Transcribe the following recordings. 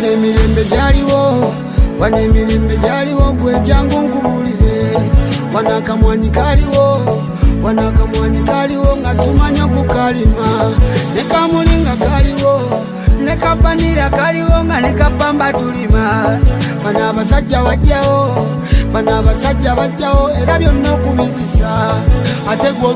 Wanemirembe jaliwo gwe jangu nkubulire wanakamwanyi kaliwo nga tumanya kukalima nekamulinga kaliwo nekapanira kaliwo nga nekapamba tulima bana abasajja bajjawo era byonna okubizisa ate gwe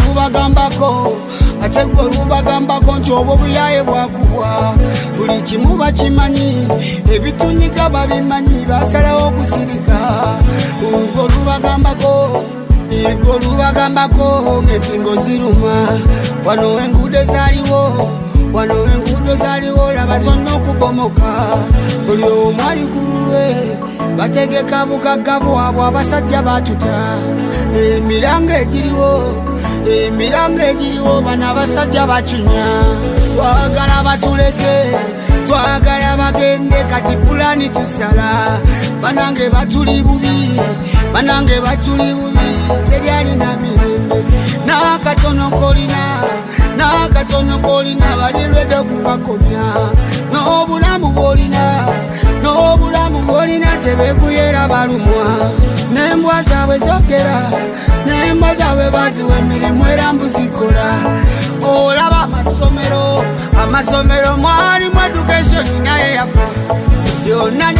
olubagambako nti obwo buyaye bwakubwa buli kimu bakimanyi ebitunyika babimanyi basalawo okusirika olubagambako ng'empingo ziruma wano enguudo zaliwo laba zonna okubomoka buli omu ali ku lulwe bategeka bukagga bwabwe abasajja batuta emiranga egiriwo bano abasajja bacunya twagala batuleke twagala bagende kati pulani tusala banange batuli bubi teryalina mirembe n'akatono kolina balirwedde okukakomya n'obulamu bwolina tebekuyera balumwa n'embwa zaabwe zogera n'embwa zaabwe baziwa emirimu era mbuzikola olaba amasomero mwalimu education naye yafa byonna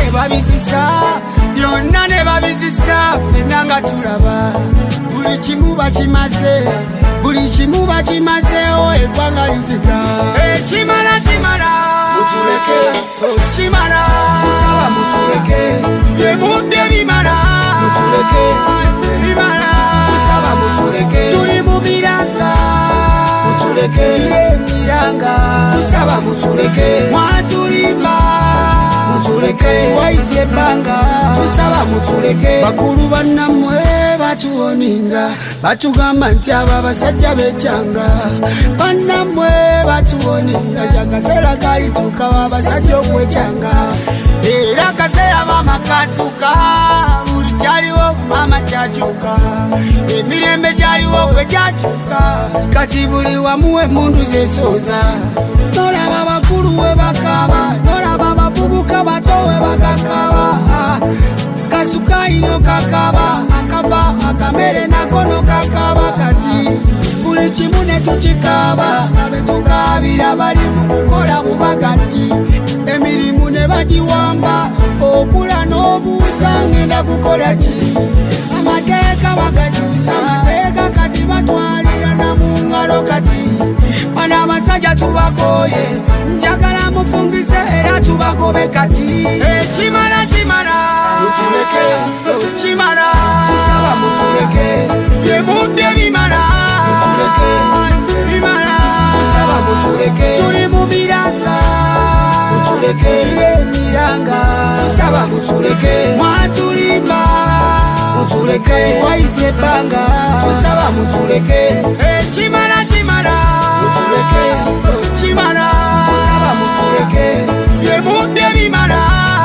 ne babizisa fenna nga tulaba buli kimu bakimazeewo eggwanga lizika kimala kusaba mutuleke byemudde bimala kusaba mutuleke tuli mu miranga kusaba mutuleke mwatulimba waise banga tusaba mutuleke bakulu bannamwe batuoninga batugamba nti abo abasajja b'ekyanga bannamwe batuoninga akaseera kalituuka abasajja okwekyanga era akaseera maama katuuka buli kyaliwo maama kyakyuka emirembe gyaliwo bwe gyakyuka kati buli wamu emmundu zesooza nolaba bakulu we bakaba nolaba abavubuka bato we bagakaba kasukali no kakaba akaba akamere nako no kakaba kati buli kimu ne tukikaba abetukabira bali mu kukola bubagati emirimu ne bagiwamba okula n'obuuza ngenda kukola ki amateeka bagakyusa amateeka kati batwalira na mu ngalo kati bana abasajja tubakoye njagala mufungise era tubagobe kati kimala kusaba mutuleke byemudde bimala kusaba mutuleke tuli mu miranga kusaba mutuleke mwatulimba waise banga tusaba mutuleke kimala kusaba mutuleke byemudde bimala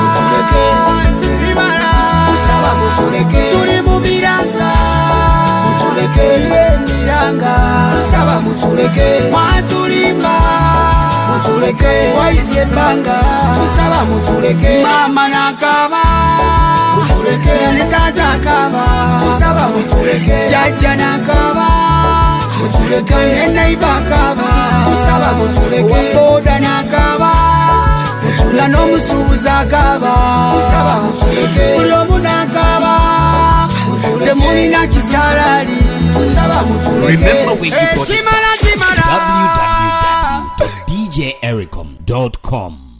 kusaba mutuleke tuli mu miranga kusaba mutuleke mwatulimba waise banga tusaba mutuleke mama nakaba mutuleke ne tata akaba tusaba mutuleke jajja nakaba mutuleke ne neighbor akaba tusaba mutuleke boda nakaba nga n'omusuubuzi akaba tusaba mutuleke buli omu nakaba temulina kisalali tusaba mutuleke www.djericom.com